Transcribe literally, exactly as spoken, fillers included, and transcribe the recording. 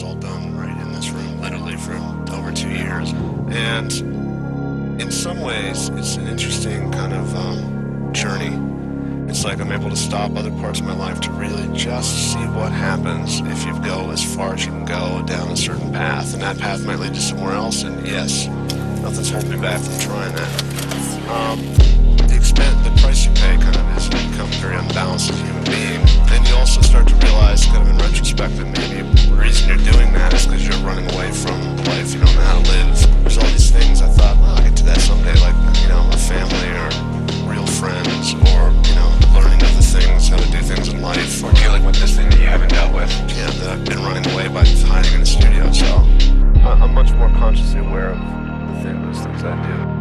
was all done right in this room, literally for over two years. And in some ways, it's an interesting kind of um, journey. It's like I'm able to stop other parts of my life to really just see what happens if you go as far as you can go down a certain path. And that path might lead to somewhere else, and yes, nothing's holding me back from trying that. Um, the extent, the price you pay kind of is you become very unbalanced as a human being. And you also start to realize, kind of in retrospect, that maybe the reason you're doing that is because you're running away from life. You don't know how to live. There's all these things I thought, well, I'll get to that someday, like, you know, a family or real friends, or, you know, learning other things, how to do things in life, or dealing with this thing that you haven't dealt with. Yeah, that I've been running away by hiding in the studio, so I'm much more consciously aware of the thing, those things I do.